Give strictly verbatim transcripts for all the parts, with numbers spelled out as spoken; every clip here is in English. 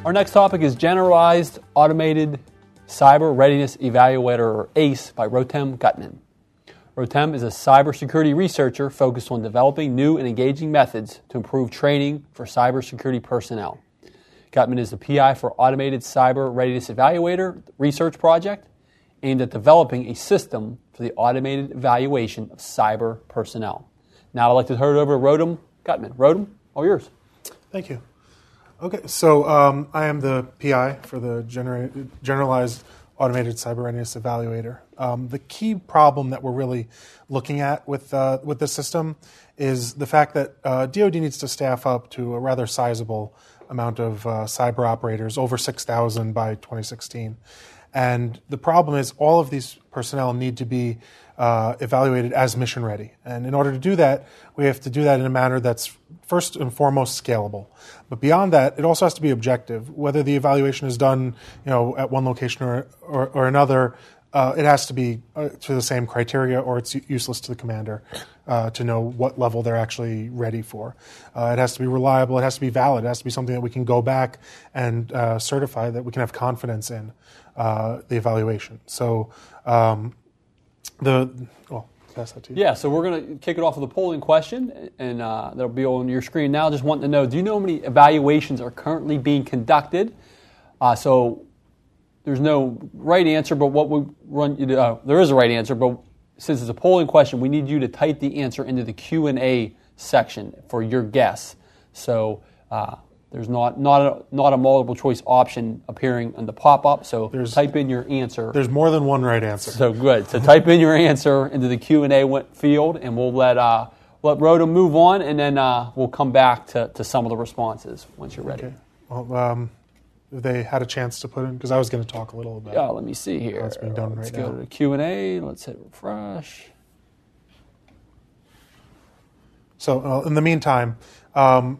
Our next topic is Generalized Automated Cyber Readiness Evaluator, or ACE, by Rotem Gutman. Rotem is a cybersecurity researcher focused on developing new and engaging methods to improve training for cybersecurity personnel. Gutman is the P I for Automated Cyber Readiness Evaluator Research Project, aimed at developing a system for the automated evaluation of cyber personnel. Now I'd like to turn it over to Rotem Gutman. Rotem, all yours. Thank you. Okay, so um, I am the P I for the genera- Generalized Automated Cyber Readiness Evaluator. Um, the key problem that we're really looking at with uh, with this system is the fact that uh, D O D needs to staff up to a rather sizable amount of uh, cyber operators, over six thousand by twenty sixteen. And the problem is all of these personnel need to be uh, evaluated as mission ready. And in order to do that, we have to do that in a manner that's first and foremost scalable. But beyond that, it also has to be objective. Whether the evaluation is done, you know, at one location or or, or another, uh, it has to be uh, to the same criteria, or it's useless to the commander uh, to know what level they're actually ready for. Uh, it has to be reliable. It has to be valid. It has to be something that we can go back and uh, certify, that we can have confidence in uh, the evaluation. So um, the well. Yeah, so we're going to kick it off with a polling question, and uh, that'll be on your screen now. Just wanting to know, do you know how many evaluations are currently being conducted? Uh, so there's no right answer, but what we run you to, uh, there is a right answer, but since it's a polling question, we need you to type the answer into the Q and A section for your guess. So uh, there's not not a, not a multiple choice option appearing in the pop-up, so there's, type in your answer. There's more than one right answer. So good. So type in your answer into the Q and A field, and we'll let uh, let Rotem move on, and then uh, we'll come back to, to some of the responses once you're ready. Okay. Well, um, they had a chance to put in, because I was going to talk a little about. Yeah, let me see here. What's being done Let's right now. go to the Q and A. Let's hit refresh. So uh, in the meantime, um,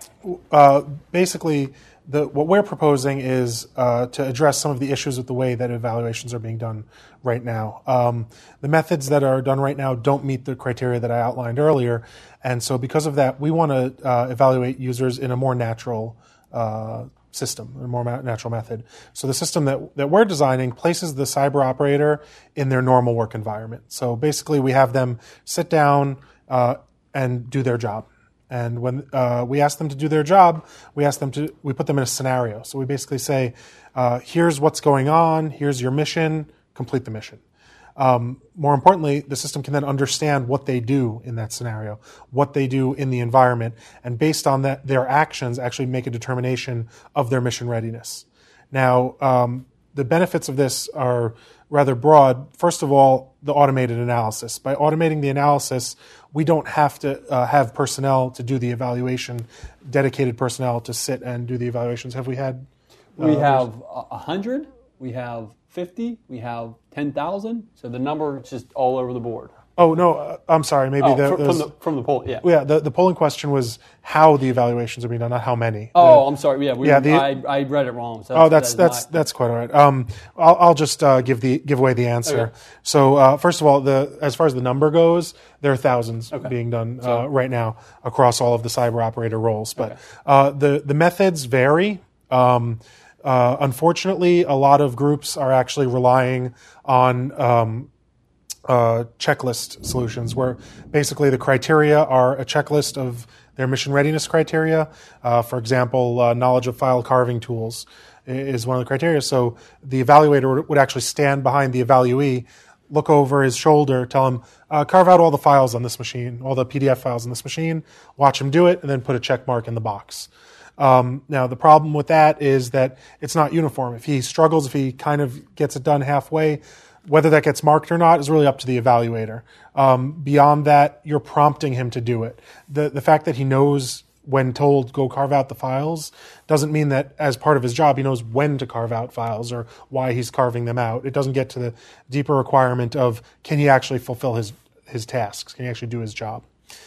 uh, basically, the, what we're proposing is uh, to address some of the issues with the way that evaluations are being done right now. Um, the methods that are done right now don't meet the criteria that I outlined earlier, and so because of that, we want to uh, evaluate users in a more natural uh, system, a more ma- natural method. So the system that, that we're designing places the cyber operator in their normal work environment. So basically, we have them sit down uh, and do their job. And when uh, we ask them to do their job, we ask them to, we put them in a scenario. So we basically say, uh, here's what's going on, here's your mission, complete the mission. Um, more importantly, the system can then understand what they do in that scenario, what they do in the environment, and based on that, their actions actually make a determination of their mission readiness. Now, um, the benefits of this are rather broad. First of all, the automated analysis. By automating the analysis, we don't have to uh, have personnel to do the evaluation, dedicated personnel to sit and do the evaluations. Have we had? Uh, we have one hundred, we have fifty, we have ten thousand. So the number is just all over the board. Oh, no, uh, I'm sorry. Maybe oh, the, from, from the from the poll, yeah. Yeah, the, the polling question was how the evaluations are being done, not how many. Oh, the, I'm sorry. Yeah, we, yeah the, I, I read it wrong. So that's, oh, that's that that's my, that's quite all right. Um, I'll, I'll just uh, give the give away the answer. Okay. So, uh, first of all, the as far as the number goes, there are thousands okay. being done so, uh, right now across all of the cyber operator roles. But okay. uh, the the methods vary. Um, uh, unfortunately, a lot of groups are actually relying on Um, Uh, checklist solutions, where basically the criteria are a checklist of their mission readiness criteria. Uh, for example, uh, knowledge of file carving tools is one of the criteria. So the evaluator would actually stand behind the evaluee, look over his shoulder, tell him, uh, carve out all the files on this machine, all the P D F files on this machine, watch him do it, and then put a check mark in the box. Um, now, the problem with that is that it's not uniform. If he struggles, if he kind of gets it done halfway, whether that gets marked or not is really up to the evaluator. Um, beyond that, you're prompting him to do it. The the fact that he knows when told go carve out the files doesn't mean that as part of his job he knows when to carve out files or why he's carving them out. It doesn't get to the deeper requirement of can he actually fulfill his his tasks, can he actually do his job.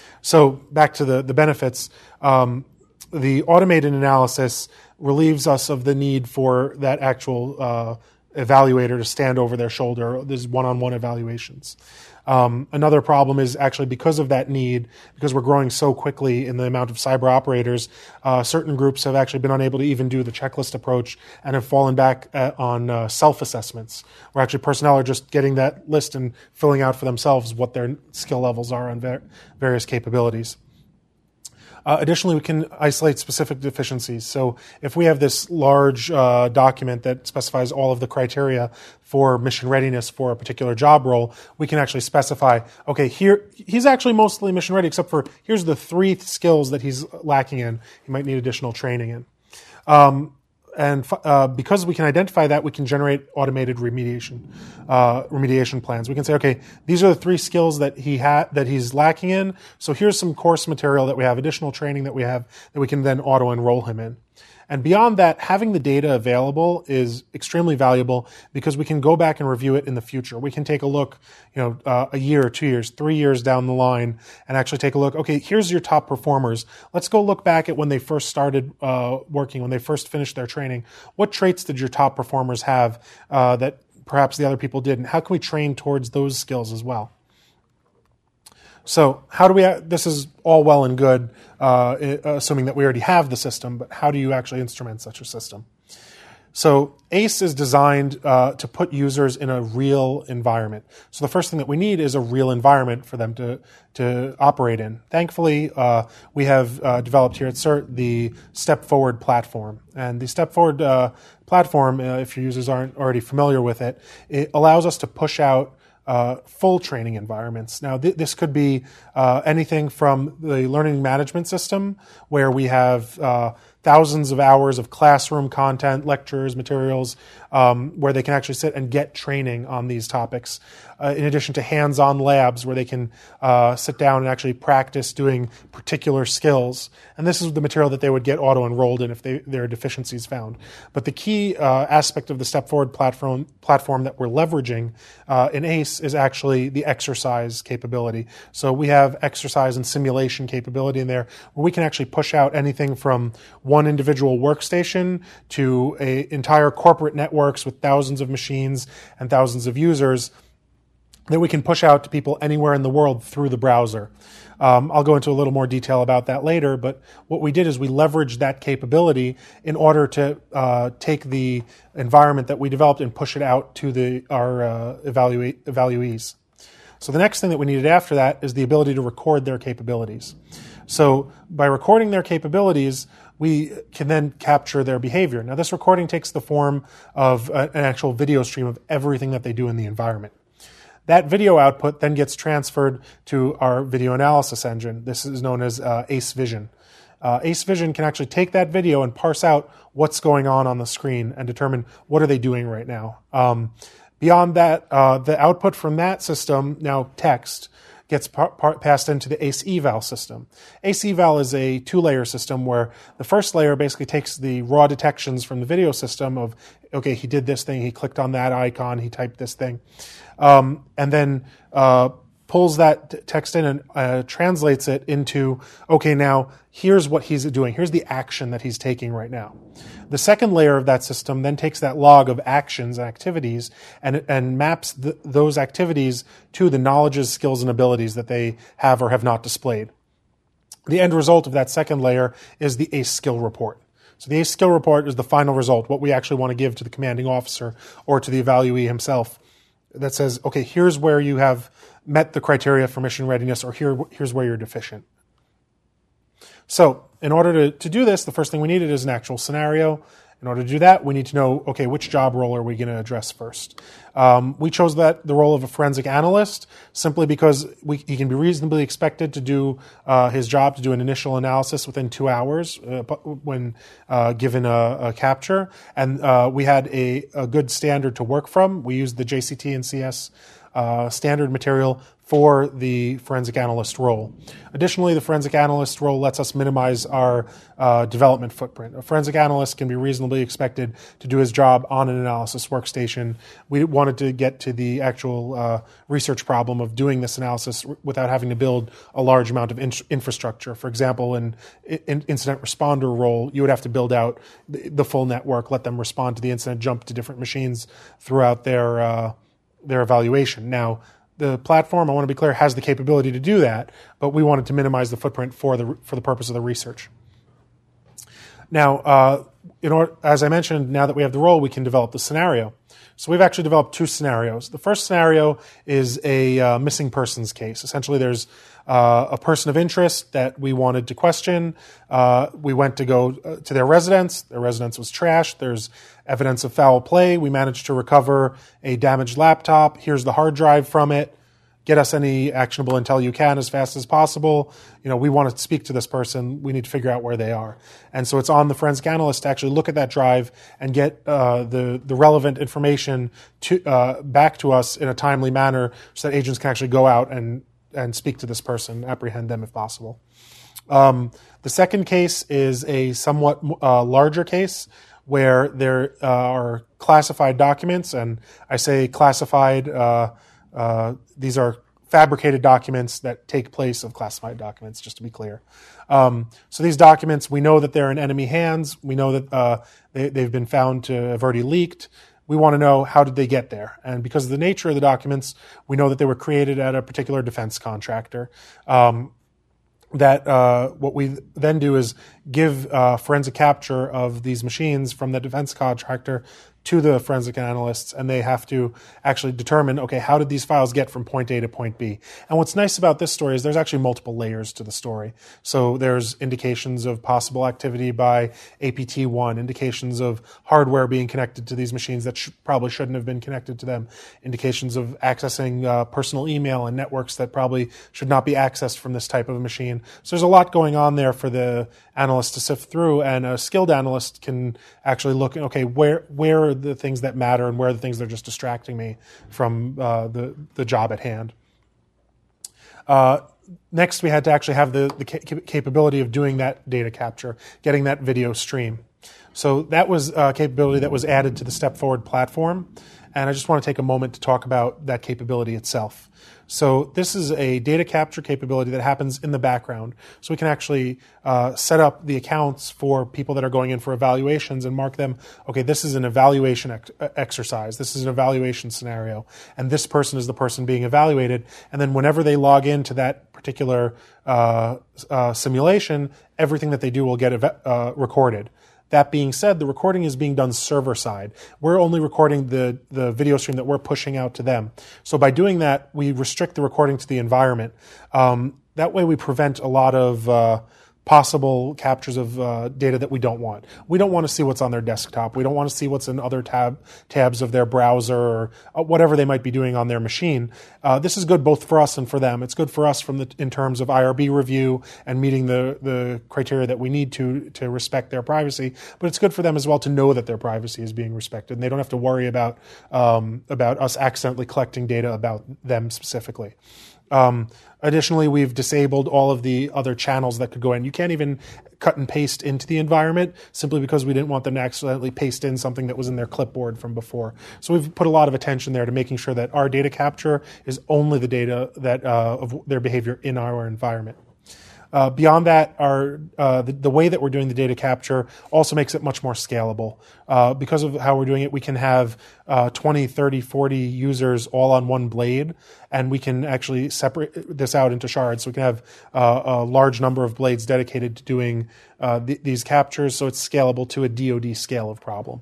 So back to the, the benefits, um, the automated analysis relieves us of the need for that actual uh, evaluator to stand over their shoulder. There's one-on-one evaluations. Um, another problem is actually because of that need, because we're growing so quickly in the amount of cyber operators, uh, certain groups have actually been unable to even do the checklist approach and have fallen back at, on uh, self-assessments, where actually personnel are just getting that list and filling out for themselves what their skill levels are on ver- various capabilities. Uh, additionally, we can isolate specific deficiencies. So if we have this large uh, document that specifies all of the criteria for mission readiness for a particular job role, we can actually specify, okay, here he's actually mostly mission ready, except for here's the three skills that he's lacking in. He might need additional training in. Um, And uh, because we can identify that, we can generate automated remediation uh, remediation plans. We can say, okay, these are the three skills that he ha- that he's lacking in. So here's some course material that we have, additional training that we have that we can then auto enroll him in. And beyond that, having the data available is extremely valuable because we can go back and review it in the future. We can take a look, you know, uh, a year, two years, three years down the line and actually take a look. Okay, here's your top performers. Let's go look back at when they first started uh, working, when they first finished their training. What traits did your top performers have uh, that perhaps the other people didn't? How can we train towards those skills as well? So how do we, this is all well and good, uh, assuming that we already have the system, but how do you actually instrument such a system? So ACE is designed uh, to put users in a real environment. So the first thing that we need is a real environment for them to, to operate in. Thankfully, uh, we have uh, developed here at CERT the Step Forward platform. And the Step Forward uh, platform, uh, if your users aren't already familiar with it, it allows us to push out Uh, full training environments. Now, th- this could be uh, anything from the learning management system, where we have uh, thousands of hours of classroom content, lectures, materials, um, where they can actually sit and get training on these topics, uh, in addition to hands-on labs where they can uh, sit down and actually practice doing particular skills. And this is the material that they would get auto-enrolled in if they, there are deficiencies found. But the key uh, aspect of the Step Forward platform, platform that we're leveraging uh, in ACE is actually the exercise capability. So we have exercise and simulation capability in there where we can actually push out anything from one individual workstation to a entire corporate networks with thousands of machines and thousands of users that we can push out to people anywhere in the world through the browser. Um, I'll go into a little more detail about that later, but what we did is we leveraged that capability in order to uh, take the environment that we developed and push it out to the, our uh, evaluate, evaluees. So the next thing that we needed after that is the ability to record their capabilities. So by recording their capabilities, we can then capture their behavior. Now, this recording takes the form of a, an actual video stream of everything that they do in the environment. That video output then gets transferred to our video analysis engine. This is known as uh, ACE Vision. Uh, ACE Vision can actually take that video and parse out what's going on on the screen and determine what are they doing right now. Um, beyond that, uh, the output from that system, now text, gets par- par- passed into the ACE Eval system. ACE Eval is a two-layer system where the first layer basically takes the raw detections from the video system of, okay, he did this thing, he clicked on that icon, he typed this thing, um, and then uh, pulls that t- text in and uh, translates it into, okay, now here's what he's doing. Here's the action that he's taking right now. The second layer of that system then takes that log of actions and activities and, and maps the, those activities to the knowledges, skills, and abilities that they have or have not displayed. The end result of that second layer is the ACE skill report. So the ACE skill report is the final result, what we actually want to give to the commanding officer or to the evaluee himself, that says, okay, here's where you have met the criteria for mission readiness, or here, here's where you're deficient. So in order to, to do this, the first thing we needed is an actual scenario. In order to do that, we need to know, okay, which job role are we going to address first? Um, we chose that the role of a forensic analyst simply because we, he can be reasonably expected to do uh, his job, to do an initial analysis within two hours uh, when uh, given a, a capture. And uh, we had a, a good standard to work from. We used the J C T and C S uh, standard material for the forensic analyst role. Additionally, the forensic analyst role lets us minimize our uh, development footprint. A forensic analyst can be reasonably expected to do his job on an analysis workstation. We wanted to get to the actual uh, research problem of doing this analysis r- without having to build a large amount of in- infrastructure. For example, in, in incident responder role, you would have to build out the, the full network, let them respond to the incident, jump to different machines throughout their uh, their evaluation. Now, the platform, I want to be clear, has the capability to do that, but we wanted to minimize the footprint for the for the purpose of the research. Now, uh, in order, as I mentioned, now that we have the role, we can develop the scenario. So we've actually developed two scenarios. The first scenario is a uh, missing persons case. Essentially, there's uh, a person of interest that we wanted to question. Uh, we went to go uh, to their residence. Their residence was trashed. There's evidence of foul play. We managed to recover a damaged laptop. Here's the hard drive from it. Get us any actionable intel you can as fast as possible. You know, we want to speak to this person. We need to figure out where they are. And so it's on the forensic analyst to actually look at that drive and get uh, the, the relevant information to uh, back to us in a timely manner so that agents can actually go out and, and speak to this person, apprehend them if possible. Um, the second case is a somewhat uh, larger case where there uh, are classified documents, and I say classified uh Uh, these are fabricated documents that take place of classified documents, just to be clear. Um, so these documents, we know that they're in enemy hands. We know that uh, they, they've been found to have already leaked. We want to know, how did they get there? And because of the nature of the documents, we know that they were created at a particular defense contractor. Um, that uh, what we then do is give uh, forensic capture of these machines from the defense contractor to the forensic analysts, and they have to actually determine, okay, how did these files get from point A to point B? And what's nice about this story is there's actually multiple layers to the story. So there's indications of possible activity by A P T one, indications of hardware being connected to these machines that sh- probably shouldn't have been connected to them, indications of accessing uh, personal email and networks that probably should not be accessed from this type of a machine. So there's a lot going on there for the analyst to sift through, and a skilled analyst can actually look, okay, where where are the things that matter and where are the things that are just distracting me from uh, the, the job at hand. Uh, next, we had to actually have the, the ca- capability of doing that data capture, getting that video stream. So that was a capability that was added to the Step Forward platform, and I just want to take a moment to talk about that capability itself. So this is a data capture capability that happens in the background. So we can actually uh, set up the accounts for people that are going in for evaluations and mark them, okay, this is an evaluation ex- exercise. This is an evaluation scenario. And this person is the person being evaluated. And then whenever they log into that particular uh, uh, simulation, everything that they do will get ev- uh, recorded. That being said, the recording is being done server side. We're only recording the, the video stream that we're pushing out to them. So by doing that, we restrict the recording to the environment. Um, that way we prevent a lot of uh, possible captures of uh, data that we don't want. We don't want to see what's on their desktop. We don't want to see what's in other tab tabs of their browser or uh, whatever they might be doing on their machine. Uh, this is good both for us and for them. It's good for us from the, in terms of I R B review and meeting the, the criteria that we need to to respect their privacy, but it's good for them as well to know that their privacy is being respected, and they don't have to worry about um, about us accidentally collecting data about them specifically. Um, additionally, we've disabled all of the other channels that could go in. You can't even cut and paste into the environment simply because we didn't want them to accidentally paste in something that was in their clipboard from before. So we've put a lot of attention there to making sure that our data capture is only the data that uh, of their behavior in our environment. Uh, beyond that, our uh, the, the way that we're doing the data capture also makes it much more scalable. Uh, because of how we're doing it, we can have uh, twenty, thirty, forty users all on one blade, and we can actually separate this out into shards. So we can have uh, a large number of blades dedicated to doing uh, th- these captures, so it's scalable to a D O D scale of problem.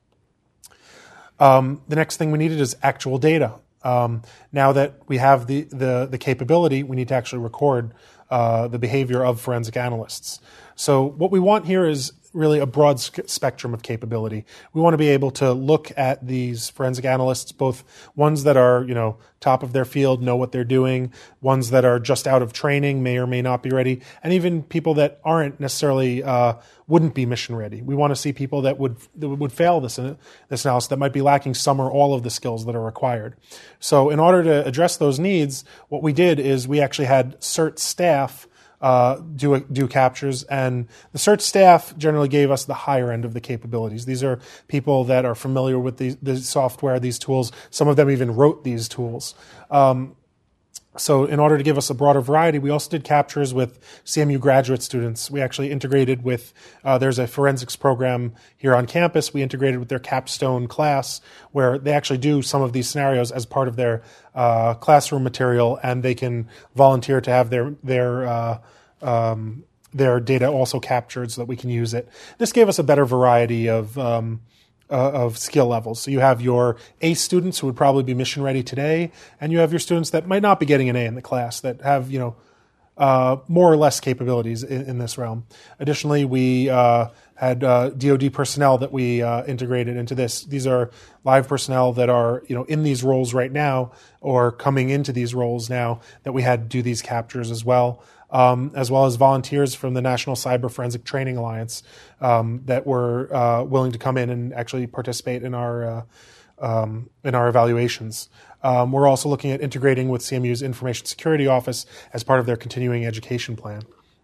Um, the next thing we needed is actual data. Um, now that we have the, the, the capability, we need to actually record uh, the behavior of forensic analysts. So what we want here is really a broad spectrum of capability. We want to be able to look at these forensic analysts, both ones that are, you know, top of their field, know what they're doing, ones that are just out of training, may or may not be ready, and even people that aren't necessarily, uh, wouldn't be mission ready. We want to see people that would that would fail this, this analysis, that might be lacking some or all of the skills that are required. So in order to address those needs, what we did is we actually had CERT staff Uh, do do captures, and the CERT staff generally gave us the higher end of the capabilities. These are people that are familiar with the, the software, these tools. Some of them even wrote these tools. Um, So in order to give us a broader variety, we also did captures with C M U graduate students. We actually integrated with, uh, there's a forensics program here on campus. We integrated with their capstone class where they actually do some of these scenarios as part of their uh, classroom material, and they can volunteer to have their, their, uh, um, their data also captured so that we can use it. This gave us a better variety of um, Uh, of skill levels. So you have your A students who would probably be mission ready today, and you have your students that might not be getting an A in the class that have, you know, uh, more or less capabilities in, in this realm. Additionally, we uh, had uh, D O D personnel that we uh, integrated into this. These are live personnel that are, you know, in these roles right now or coming into these roles now that we had to do these captures as well. Um, as well as volunteers from the National Cyber Forensic Training Alliance um, that were uh, willing to come in and actually participate in our uh, um, in our evaluations. Um, we're also looking at integrating with C M U's Information Security Office as part of their continuing education plan.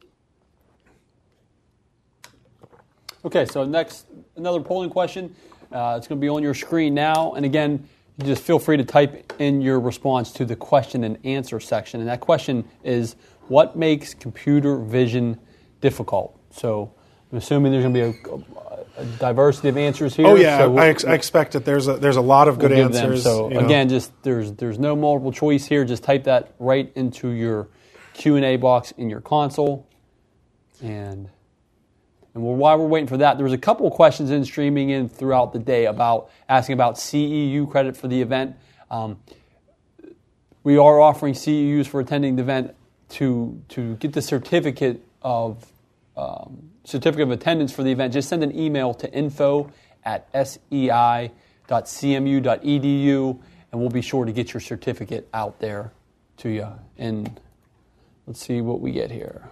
Okay, so next, another polling question. Uh, it's going to be on your screen now, and again, you just feel free to type in your response to the question and answer section. And that question is, what makes computer vision difficult? So I'm assuming there's going to be a, a diversity of answers here. Oh yeah, so we'll, I, ex- I expect that there's a, there's a lot of good we'll answers. So you know. again, just there's there's no multiple choice here. Just type that right into your Q and A box in your console. And and while we're waiting for that, there was a couple of questions in streaming in throughout the day about asking about C E U credit for the event. Um, we are offering C E Us for attending the event to to get the certificate of um, certificate of attendance for the event. Just send an email to info at sei dot c m u dot e d u, and we'll be sure to get your certificate out there to you. And let's see what we get here.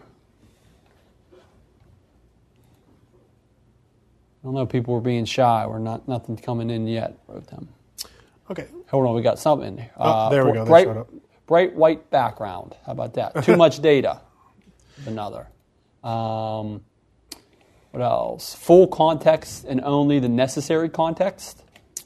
I don't know, people were being shy. We're not nothing coming in yet, Rotem. Okay. Hold on, we got something. Oh, uh, there we go. Bright, showed up. bright white background. How about that? Too much data. Another. Um, what else? Full context and only the necessary context.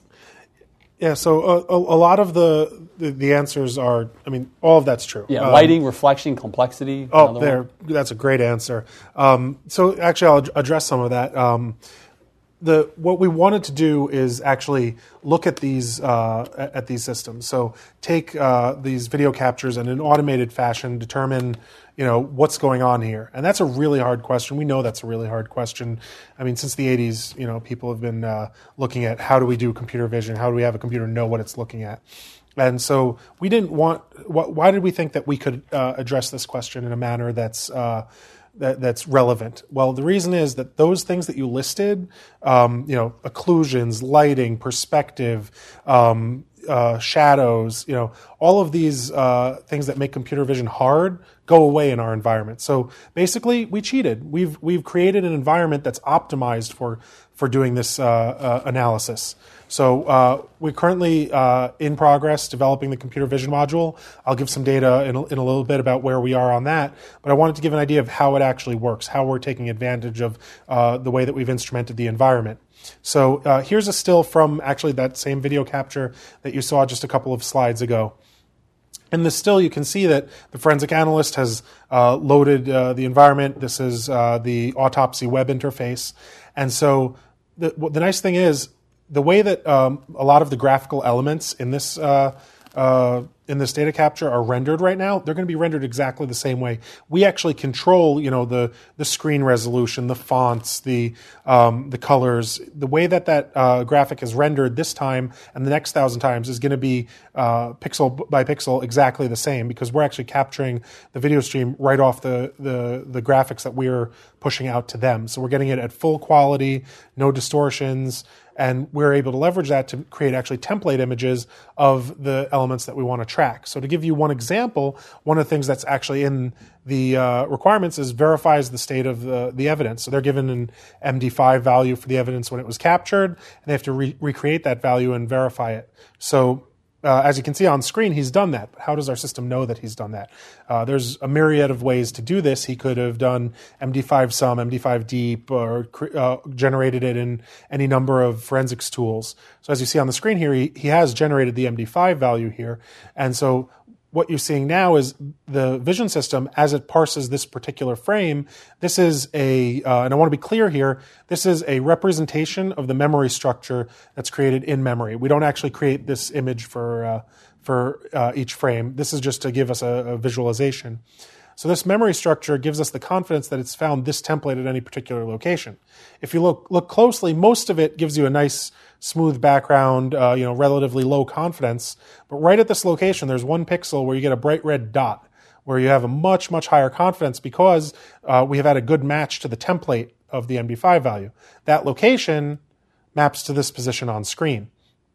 Yeah, so a, a, a lot of the, the the answers are, I mean, all of that's true. Yeah, um, lighting, reflection, complexity. Oh, there. One. That's a great answer. Um, so actually, I'll address some of that. Um, The, what we wanted to do is actually look at these uh, at these systems. So take uh, these video captures and in an automated fashion determine, you know, what's going on here. And that's a really hard question. We know that's a really hard question. I mean, since the eighties, you know, people have been uh, looking at how do we do computer vision? How do we have a computer know what it's looking at? And so we didn't want. Why did we think that we could uh, address this question in a manner that's uh, That, that's relevant? Well, the reason is that those things that you listed, um, you know, occlusions, lighting, perspective, um, uh, shadows, you know, all of these uh, things that make computer vision hard go away in our environment. So basically, we cheated. We've we've created an environment that's optimized for for doing this uh, uh, analysis. So uh, we're currently uh, in progress developing the computer vision module. I'll give some data in a, in a little bit about where we are on that, but I wanted to give an idea of how it actually works, how we're taking advantage of uh, the way that we've instrumented the environment. So uh, here's a still from actually that same video capture that you saw just a couple of slides ago. In this still, you can see that the forensic analyst has uh, loaded uh, the environment. This is uh, the autopsy web interface. And so the, the nice thing is, the way that um, a lot of the graphical elements in this uh, uh, in this data capture are rendered right now, they're going to be rendered exactly the same way. We actually control, you know, the the screen resolution, the fonts, the um, the colors. The way that that uh, graphic is rendered this time and the next thousand times is going to be uh, pixel by pixel exactly the same, because we're actually capturing the video stream right off the the the graphics that we're pushing out to them. So we're getting it at full quality, no distortions. And we're able to leverage that to create actually template images of the elements that we want to track. So to give you one example, one of the things that's actually in the uh, requirements is verifies the state of the, the evidence. So they're given an M D five value for the evidence when it was captured, and they have to re- recreate that value and verify it. So Uh, as you can see on screen, he's done that. But how does our system know that he's done that? Uh, there's a myriad of ways to do this. He could have done M D five sum, M D five deep, or uh, generated it in any number of forensics tools. So as you see on the screen here, he, he has generated the M D five value here. And so what you're seeing now is the vision system, as it parses this particular frame, this is a, uh, and I want to be clear here, this is a representation of the memory structure that's created in memory. We don't actually create this image for, uh, for uh, each frame. This is just to give us a, a visualization. So this memory structure gives us the confidence that it's found this template at any particular location. If you look look closely, most of it gives you a nice smooth background, uh, you know, relatively low confidence. But right at this location, there's one pixel where you get a bright red dot, where you have a much, much higher confidence because uh, we have had a good match to the template of the M D five value. That location maps to this position on screen.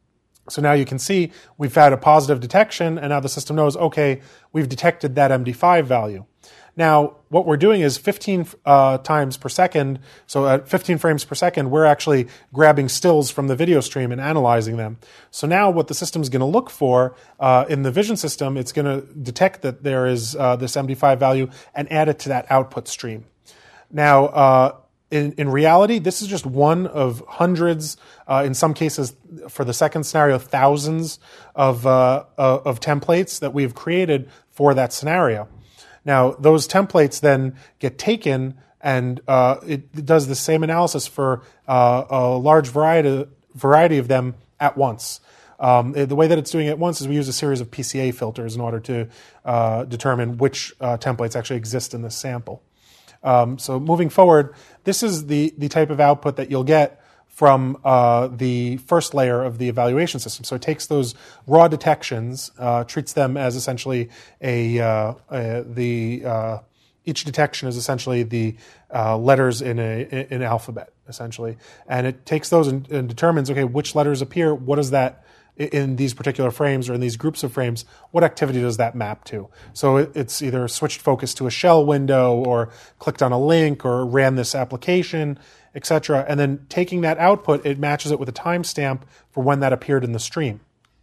So now you can see we've had a positive detection, and now the system knows, okay, we've detected that M D five value. Now, what we're doing is fifteen uh, times per second, so at fifteen frames per second, we're actually grabbing stills from the video stream and analyzing them. So now what the system's going to look for uh, in the vision system, it's going to detect that there is uh, this M D five value and add it to that output stream. Now, uh, In, in reality, this is just one of hundreds, uh, in some cases, for the second scenario, thousands of, uh, uh, of templates that we've created for that scenario. Now, those templates then get taken and uh, it, it does the same analysis for uh, a large variety, variety of them at once. Um, the way that it's doing it at once is we use a series of P C A filters in order to uh, determine which uh, templates actually exist in this sample. Um, so moving forward, this is the, the type of output that you'll get from uh, the first layer of the evaluation system. So it takes those raw detections, uh, treats them as essentially a, uh, a the uh, each detection is essentially the uh, letters in a in an alphabet essentially, and it takes those and, and determines, okay, which letters appear, what does that in these particular frames or in these groups of frames, what activity does that map to? So it's either switched focus to a shell window or clicked on a link or ran this application, et cetera. And then taking that output, it matches it with a timestamp for when that appeared in the stream.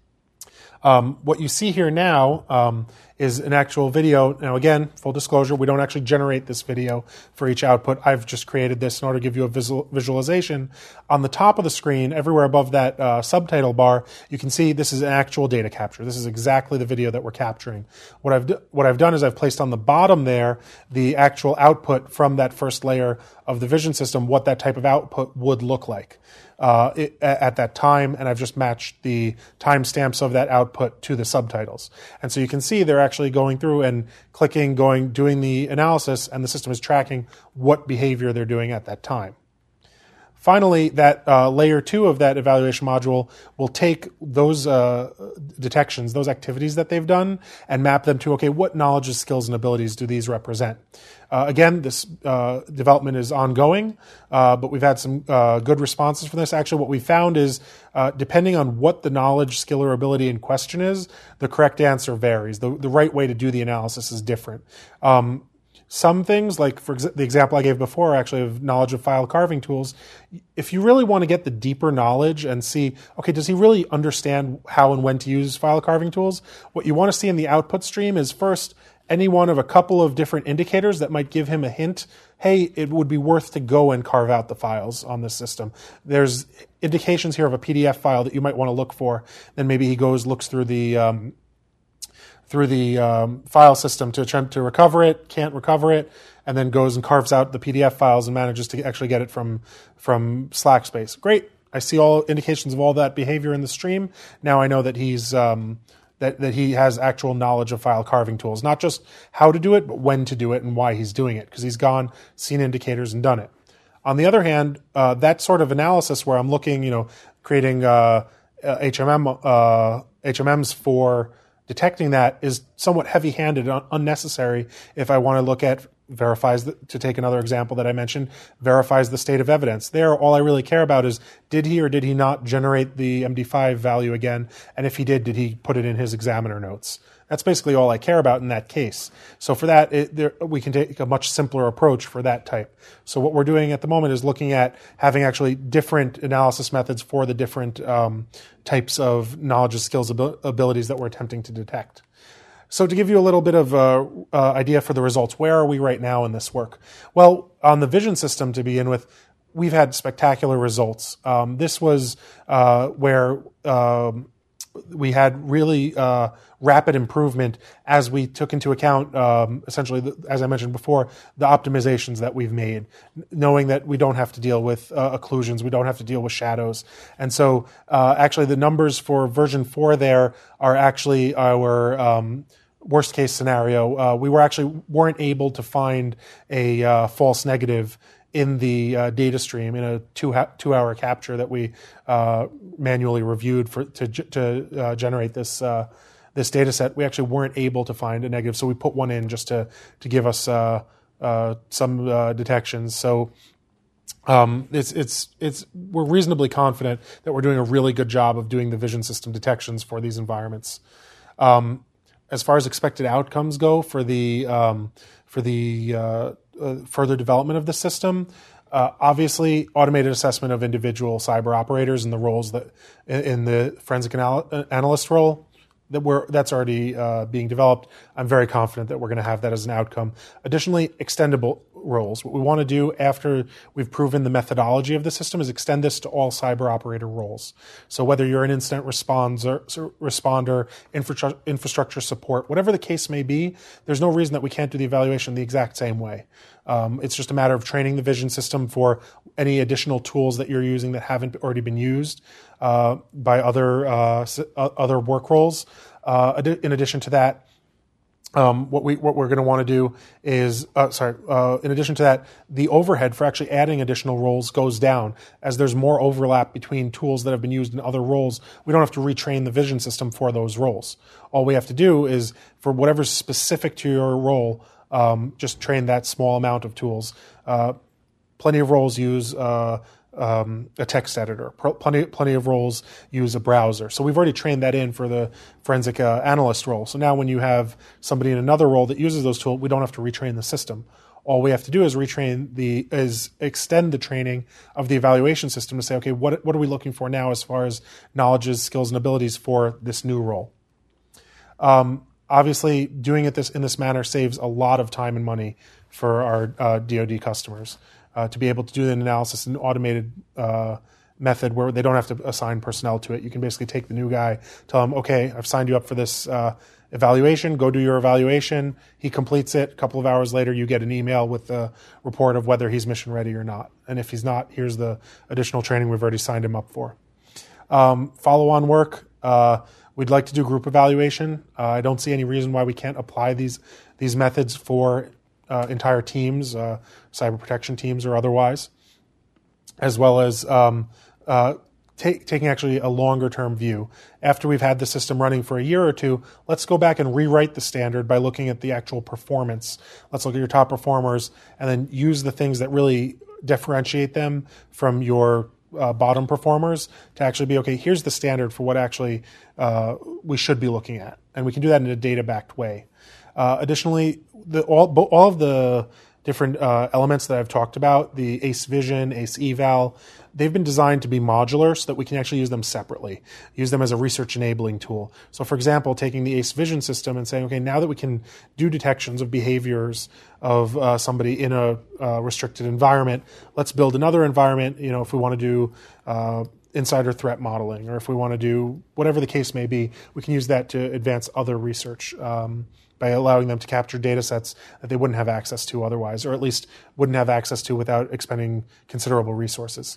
Um, what you see here now um, is an actual video. Now, again, full disclosure, we don't actually generate this video for each output. I've just created this in order to give you a visual, visualization. On the top of the screen, everywhere above that uh, subtitle bar, you can see this is an actual data capture. This is exactly the video that we're capturing. What I've, do, what I've done is I've placed on the bottom there the actual output from that first layer of the vision system, what that type of output would look like. Uh, it, at that time, and I've just matched the timestamps of that output to the subtitles. And so you can see they're actually going through and clicking, going, doing the analysis, and the system is tracking what behavior they're doing at that time. Finally, that uh, layer two of that evaluation module will take those uh, detections, those activities that they've done, and map them to, okay, what knowledge, skills, and abilities do these represent? Uh, again, this uh, development is ongoing, uh, but we've had some uh, good responses from this. Actually, what we found is, uh, depending on what the knowledge, skill, or ability in question is, the correct answer varies. The, the right way to do the analysis is different. Um, Some things, like for exa- the example I gave before, actually, of knowledge of file carving tools, if you really want to get the deeper knowledge and see, okay, does he really understand how and when to use file carving tools? What you want to see in the output stream is first, any one of a couple of different indicators that might give him a hint, hey, it would be worth to go and carve out the files on this system. There's indications here of a P D F file that you might want to look for. Then maybe he goes, looks through the... Um, through the um, file system to attempt to recover it, can't recover it, and then goes and carves out the P D F files and manages to actually get it from, from Slack space. Great. I see all indications of all that behavior in the stream. Now I know that he's um, that, that he has actual knowledge of file carving tools, not just how to do it, but when to do it and why he's doing it, because he's gone, seen indicators, and done it. On the other hand, uh, that sort of analysis where I'm looking, you know, creating uh, uh, H M M uh, H M Ms for detecting that is somewhat heavy-handed, un- unnecessary if I want to look at, verifies, the, to take another example that I mentioned, verifies the state of evidence. There, all I really care about is, did he or did he not generate the M D five value again? And if he did, did he put it in his examiner notes? That's basically all I care about in that case. So for that, it, there, we can take a much simpler approach for that type. So what we're doing at the moment is looking at having actually different analysis methods for the different um, types of knowledge, skills, abil- abilities that we're attempting to detect. So to give you a little bit of uh, uh, idea for the results, where are we right now in this work? Well, on the vision system to begin with, we've had spectacular results. Um, this was uh, where... Um, we had really uh, rapid improvement as we took into account, um, essentially, the, as I mentioned before, the optimizations that we've made, knowing that we don't have to deal with uh, occlusions, we don't have to deal with shadows. And so uh, actually the numbers for version four there are actually our um, worst case scenario. Uh, we were actually weren't able to find a uh, false negative in the uh, data stream in a two ha- two hour capture that we uh, manually reviewed for to to uh, generate this uh, this data set. We actually weren't able to find a negative, so we put one in just to to give us uh, uh, some uh, detections. So um, it's it's it's we're reasonably confident that we're doing a really good job of doing the vision system detections for these environments. Um, as far as expected outcomes go for the um, for the uh, Uh, further development of the system, uh, obviously automated assessment of individual cyber operators and the roles that in, in the forensic anal- analyst role that we're that's already uh, being developed. I'm very confident that we're going to have that as an outcome. Additionally, extendable roles. What we want to do after we've proven the methodology of the system is extend this to all cyber operator roles. So whether you're an incident responder, responder, infra- infrastructure support, whatever the case may be, there's no reason that we can't do the evaluation the exact same way. Um, it's just a matter of training the vision system for any additional tools that you're using that haven't already been used uh, by other uh, other work roles. Uh, in addition to that, Um, what we what we're going to want to do is uh, sorry. Uh, in addition to that, the overhead for actually adding additional roles goes down as there's more overlap between tools that have been used in other roles. We don't have to retrain the vision system for those roles. All we have to do is for whatever's specific to your role, um, just train that small amount of tools. Uh, plenty of roles use. Uh, Um, a text editor. Plenty, plenty of roles use a browser. So we've already trained that in for the forensic uh, analyst role. So now when you have somebody in another role that uses those tools, we don't have to retrain the system. All we have to do is retrain the is extend the training of the evaluation system to say, okay, what what are we looking for now as far as knowledges, skills, and abilities for this new role? Um, obviously, doing it this in this manner saves a lot of time and money for our uh, D O D customers. Uh, to be able to do an analysis in an automated uh, method where they don't have to assign personnel to it. You can basically take the new guy, tell him, okay, I've signed you up for this uh, evaluation, go do your evaluation. He completes it. A couple of hours later, you get an email with a report of whether he's mission ready or not. And if he's not, here's the additional training we've already signed him up for. Um, follow-on work, uh, we'd like to do group evaluation. Uh, I don't see any reason why we can't apply these these methods for Uh, entire teams, uh, cyber protection teams or otherwise, as well as um, uh, take, taking actually a longer-term view. After we've had the system running for a year or two, let's go back and rewrite the standard by looking at the actual performance. Let's look at your top performers and then use the things that really differentiate them from your uh, bottom performers to actually be, okay, here's the standard for what actually uh, we should be looking at. And we can do that in a data-backed way. Uh, additionally, the, all, all of the different uh, elements that I've talked about, the ACE Vision, ACE Eval, they've been designed to be modular so that we can actually use them separately, use them as a research enabling tool. So for example, taking the ACE Vision system and saying, okay, now that we can do detections of behaviors of uh, somebody in a uh, restricted environment, let's build another environment, you know, if we want to do uh, insider threat modeling, or if we want to do whatever the case may be, we can use that to advance other research um, by allowing them to capture data sets that they wouldn't have access to otherwise, or at least wouldn't have access to without expending considerable resources.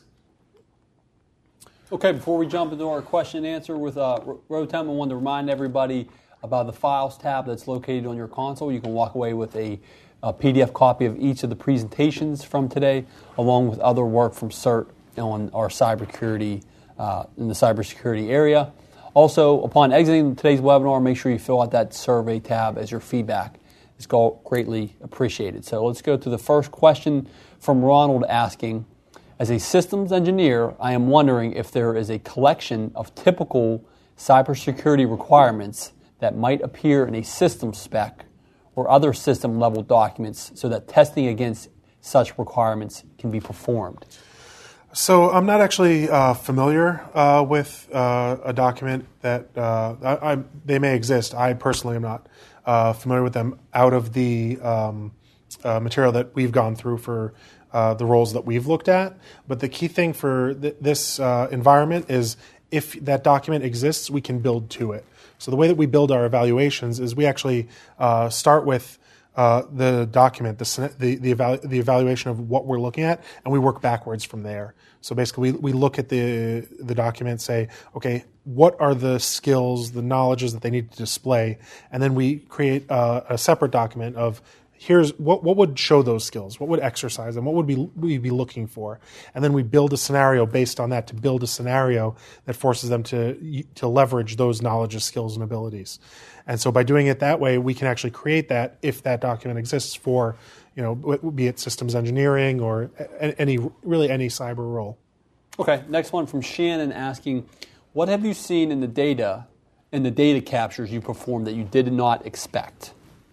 Okay, before we jump into our question and answer with uh, ROTEM, I wanted to remind everybody about the Files tab that's located on your console. You can walk away with a, a P D F copy of each of the presentations from today, along with other work from CERT on our cybersecurity, uh, in the cybersecurity area. Also, upon exiting today's webinar, make sure you fill out that survey tab as your feedback is greatly appreciated. So let's go to the first question from Ronald asking, as a systems engineer, I am wondering if there is a collection of typical cybersecurity requirements that might appear in a system spec or other system level documents so that testing against such requirements can be performed. So I'm not actually uh, familiar uh, with uh, a document that uh, I, I, they may exist. I personally am not uh, familiar with them out of the um, uh, material that we've gone through for uh, the roles that we've looked at. But the key thing for th- this uh, environment is if that document exists, we can build to it. So the way that we build our evaluations is we actually uh, start with uh, the document, the the the, evalu- the evaluation of what we're looking at, and we work backwards from there. So basically, we, we look at the the document, say, okay, what are the skills, the knowledges that they need to display, and then we create uh, a separate document of here's what what would show those skills, what would exercise them, what would be, we be looking for, and then we build a scenario based on that to build a scenario that forces them to to leverage those knowledges, skills, and abilities. And so by doing it that way, we can actually create that if that document exists for, you know, be it systems engineering or any really any cyber role. Okay, next one from Shannon asking, what have you seen in the data, in the data captures you performed that you did not expect?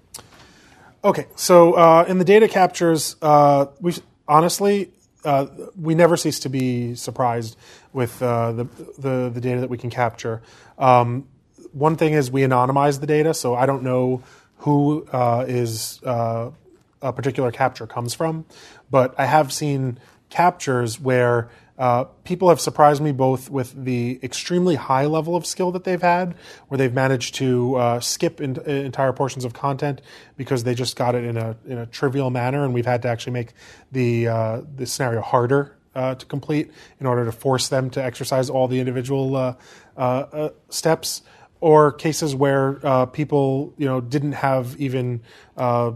Okay, so uh, in the data captures, uh, we honestly uh, we never cease to be surprised with uh, the, the the data that we can capture. Um, one thing is we anonymize the data, so I don't know who uh, is uh, a particular capture comes from, but I have seen captures where uh, people have surprised me both with the extremely high level of skill that they've had, where they've managed to uh, skip in, entire portions of content because they just got it in a in a trivial manner, and we've had to actually make the uh, the scenario harder uh, to complete in order to force them to exercise all the individual uh, uh, uh, steps. Or cases where uh, people, you know, didn't have even uh,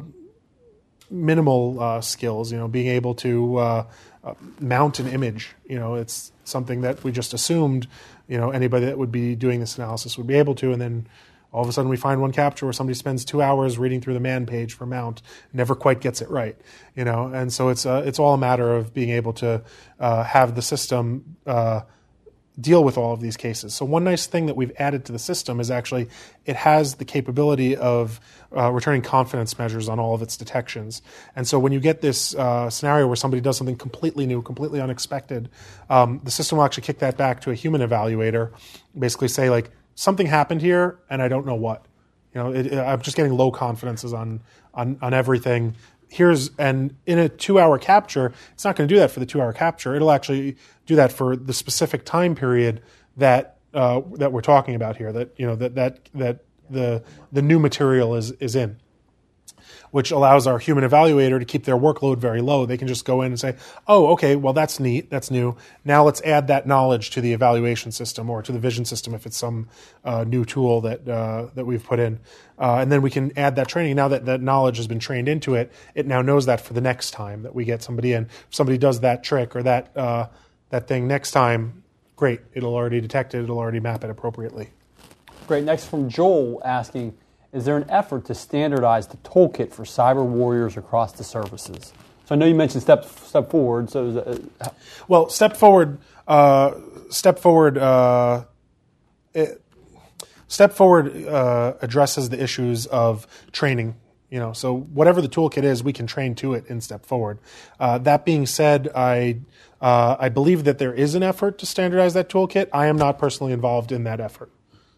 minimal uh, skills, you know, being able to uh, uh, mount an image. You know, it's something that we just assumed, you know, anybody that would be doing this analysis would be able to, and then all of a sudden we find one capture where somebody spends two hours reading through the man page for mount, never quite gets it right, you know, and so it's uh, it's all a matter of being able to uh, have the system uh, deal with all of these cases. So one nice thing that we've added to the system is actually it has the capability of uh, returning confidence measures on all of its detections. And so when you get this uh, scenario where somebody does something completely new, completely unexpected, um, the system will actually kick that back to a human evaluator, basically say like, something happened here and I don't know what. You know, it, it, I'm just getting low confidences on, on, on everything. Here's and in a two-hour capture, it's not going to do that for the two-hour capture. It'll actually do that for the specific time period that uh, that we're talking about here. That you know that that that the the new material is is in, which allows our human evaluator to keep their workload very low. They can just go in and say, "Oh, okay, well that's neat, that's new. Now let's add that knowledge to the evaluation system or to the vision system if it's some uh, new tool that uh, that we've put in." Uh, and then we can add that training. Now that that knowledge has been trained into it, it now knows that for the next time that we get somebody in. If somebody does that trick or that uh, that thing next time, great. It'll already detect it. It'll already map it appropriately. Great. Next from Joel asking, is there an effort to standardize the toolkit for cyber warriors across the services? So I know you mentioned Step Step Forward. So, is it, well, Step Forward, uh, Step Forward, uh, it, Step Forward uh, addresses the issues of training. You know, so whatever the toolkit is, we can train to it in Step Forward. Uh, that being said, I uh, I believe that there is an effort to standardize that toolkit. I am not personally involved in that effort.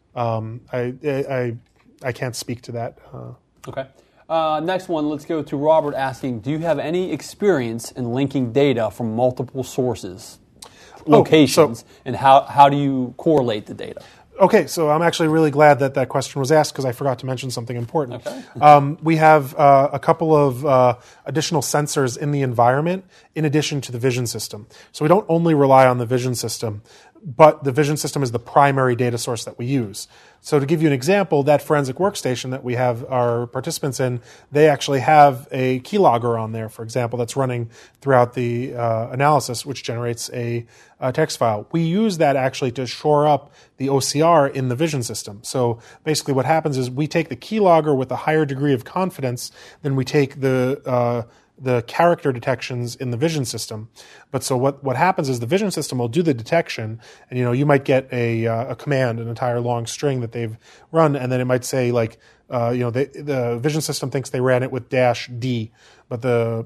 Um, I, I I can't speak to that. Uh, okay. Uh, next one, let's go to Robert asking, do you have any experience in linking data from multiple sources, locations, oh, so, and how, how do you correlate the data? Okay, so I'm actually really glad that that question was asked because I forgot to mention something important. Okay. um, we have uh, a couple of uh, additional sensors in the environment in addition to the vision system. So we don't only rely on the vision system, but the vision system is the primary data source that we use. So to give you an example, that forensic workstation that we have our participants in, they actually have a keylogger on there, for example, that's running throughout the uh, analysis, which generates a, a text file. We use that actually to shore up the O C R in the vision system. So basically what happens is we take the keylogger with a higher degree of confidence than we take the uh, the character detections in the vision system. But so what, what happens is the vision system will do the detection, and you know you might get a uh, a command, an entire long string that they've run, and then it might say like uh, you know they, the vision system thinks they ran it with dash D, but the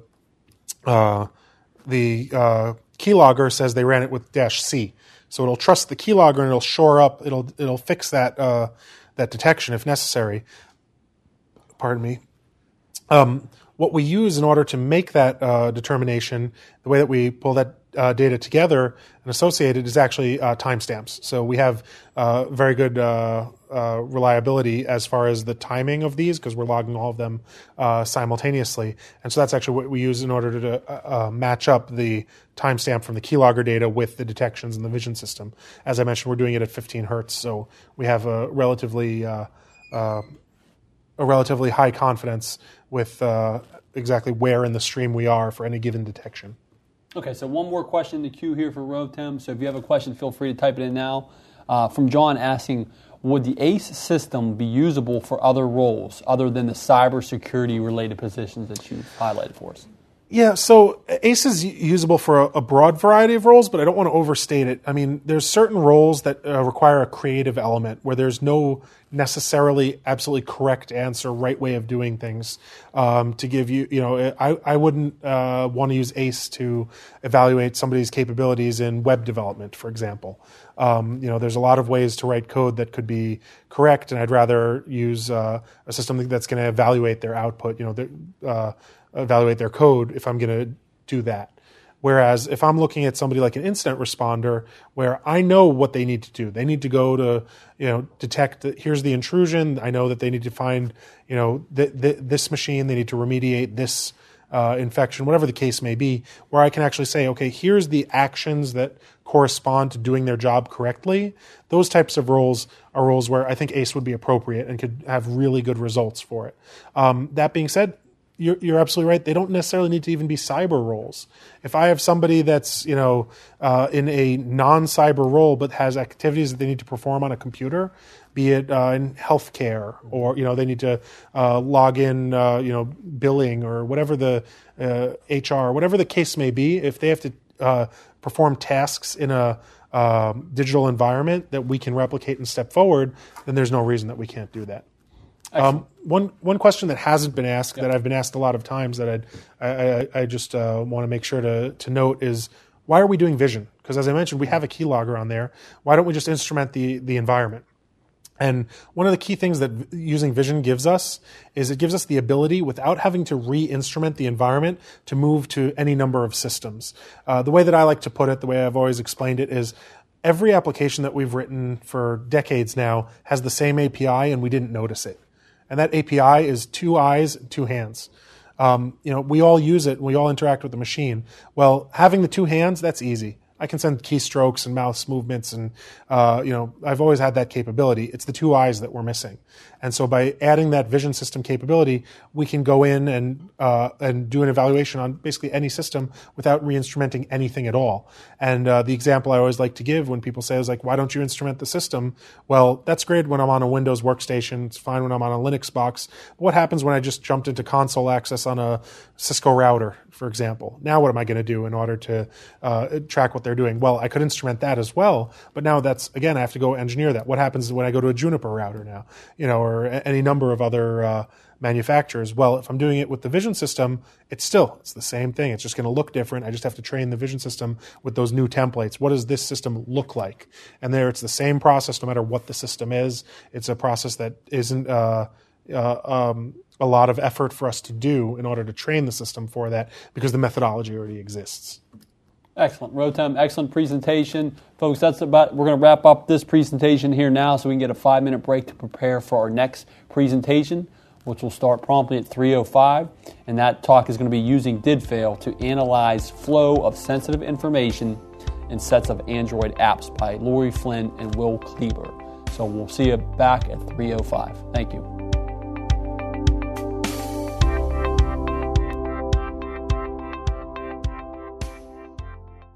uh, the uh, keylogger says they ran it with dash C. So it'll trust the keylogger and it'll shore up, it'll it'll fix that uh, that detection if necessary. Pardon me. Um, what we use in order to make that uh, determination, the way that we pull that uh, data together and associate it, is actually uh, timestamps. So we have uh, very good uh, uh, reliability as far as the timing of these, because we're logging all of them uh, simultaneously. And so that's actually what we use in order to uh, uh, match up the timestamp from the keylogger data with the detections in the vision system. As I mentioned, we're doing it at fifteen hertz, so we have a relatively uh, uh, a relatively high confidence with uh, exactly where in the stream we are for any given detection. Okay, so one more question in the queue here for ROTEM. So if you have a question, feel free to type it in now. Uh, from John asking, would the ACE system be usable for other roles other than the cybersecurity related positions that you've highlighted for us? Yeah, so ACE is usable for a, a broad variety of roles, but I don't want to overstate it. I mean, there's certain roles that uh, require a creative element where there's no necessarily absolutely correct answer, right way of doing things. Um, to give you, you know, I, I wouldn't uh, want to use ACE to evaluate somebody's capabilities in web development, for example. Um, you know, there's a lot of ways to write code that could be correct, and I'd rather use uh, a system that's going to evaluate their output, you know, their, uh, evaluate their code if I'm going to do that. Whereas if I'm looking at somebody like an incident responder, where I know what they need to do, they need to go to, you know, detect, the, here's the intrusion. I know that they need to find, you know, th- th- this machine, they need to remediate this uh, infection, whatever the case may be, where I can actually say, okay, here's the actions that correspond to doing their job correctly. Those types of roles are roles where I think ACE would be appropriate and could have really good results for it. Um, that being said, You're, you're absolutely right. They don't necessarily need to even be cyber roles. If I have somebody that's, you know, uh, in a non-cyber role but has activities that they need to perform on a computer, be it uh, in healthcare, or, you know, they need to uh, log in, uh, you know, billing or whatever the uh, H R, whatever the case may be, if they have to uh, perform tasks in a uh, digital environment that we can replicate and step forward, then there's no reason that we can't do that. Um, one one question that hasn't been asked, yep. that I've been asked a lot of times, that I'd, I I, I just uh, want to make sure to to note is, why are we doing vision? Because as I mentioned, we have a keylogger on there. Why don't we just instrument the the environment? And one of the key things that using vision gives us is it gives us the ability, without having to re-instrument the environment, to move to any number of systems. Uh, the way that I like to put it, the way I've always explained it, is every application that we've written for decades now has the same A P I, and we didn't notice it. And that A P I is two eyes, two hands. Um, you know, we all use it. We all interact with the machine. Well, having the two hands, that's easy. I can send keystrokes and mouse movements, and uh, you know, I've always had that capability. It's the two eyes that we're missing, and so by adding that vision system capability, we can go in and uh, and do an evaluation on basically any system without re-instrumenting anything at all. And uh, the example I always like to give when people say is like, "Why don't you instrument the system?" Well, that's great when I'm on a Windows workstation. It's fine when I'm on a Linux box. But what happens when I just jumped into console access on a Cisco router, for example? Now, what am I going to do in order to uh, track what they're doing? Well, I could instrument that as well, but now that's, again, I have to go engineer that. What happens when I go to a Juniper router now, you know, or any number of other uh, manufacturers? Well, if I'm doing it with the vision system, it's still, it's the same thing. It's just going to look different. I just have to train the vision system with those new templates. What does this system look like? And there, it's the same process no matter what the system is. It's a process that isn't uh, uh, um, a lot of effort for us to do in order to train the system for that, because the methodology already exists. Excellent, ROTEM. Excellent presentation, folks. That's about. We're going to wrap up this presentation here now, so we can get a five-minute break to prepare for our next presentation, which will start promptly at three oh five. And that talk is going to be using DidFail to analyze flow of sensitive information in sets of Android apps by Lori Flynn and Will Kleber. So we'll see you back at three oh five. Thank you.